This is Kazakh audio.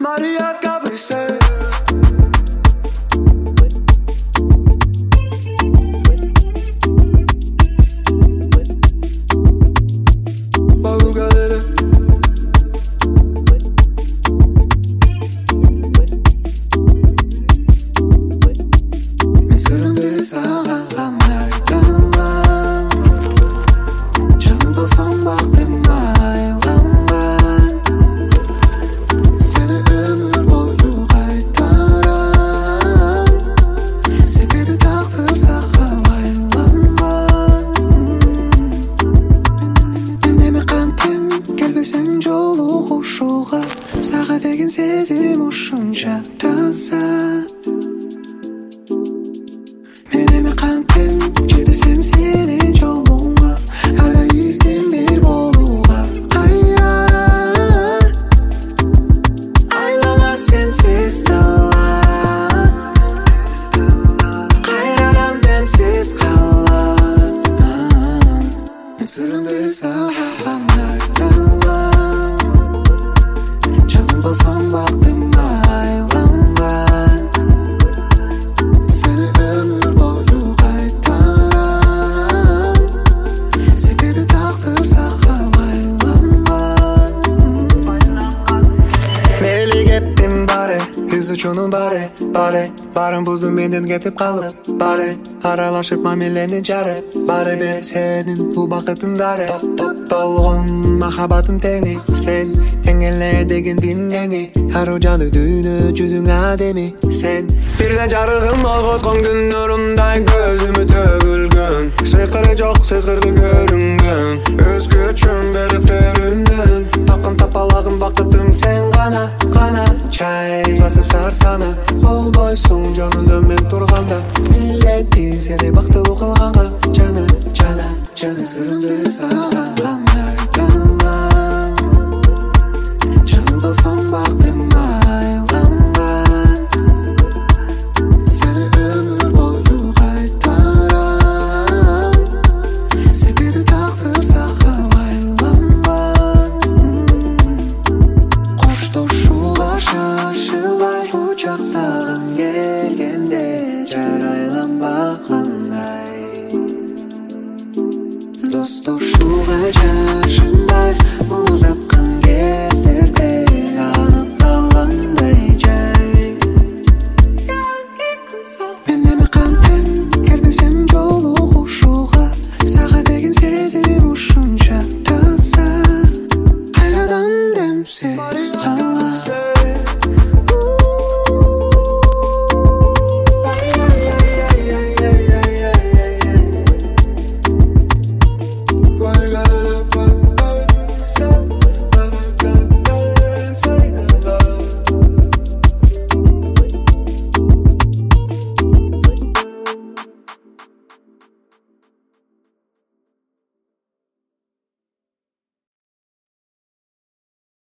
Maria Gabriel. Саға деген сезім ұшынша таза. Мен деме қантем жетпесем сенен жолыңа, әлі естен бер болуға қайран. Айланар сенсіз дала, қайрадан демсіз қала. Мен сырымды саған айталам, болсам бақтым айланған. Сені өмір бойы қайтарам, себебі тағдыр саған байланған. Мейлі кеттім бары, із учуну бары, барын бұзу менден кетіп қалып, бары аралашып мамилени жарып, бары бер сенің бұл бақытындары. Толғын махаббатын теңі, сен еңеле деген динеңі, ару жаны дүйні жүзің әдемі. Сен бірден жарығым оғытқан күн нұрындай көзімі төгілген, сиқыры жоқ сиқырды көрінген, өзгөчөн беріп төрүндөн. Тапқан тапалағым бақытым сен ғана, чай басып сарсана. Болбойсың жанымда мен тұрғанда, милеттим сені бақтылы қылғанға. Жаны сырымды саған айталам, жаным болсам бақтым айланған. Сені өмір бойы қайтарам, себебі тағдыр саған байланған. Қоштасуға шашылмай құшақтағым келгенде, жарайланбағандай. Досташуға жашым бар, ұзатқан кездерде анықталғандай жай. Мен деме қантем келбесем жолығушыға, саға деген сезім ұшынша таза, қайрадан демсіз қала.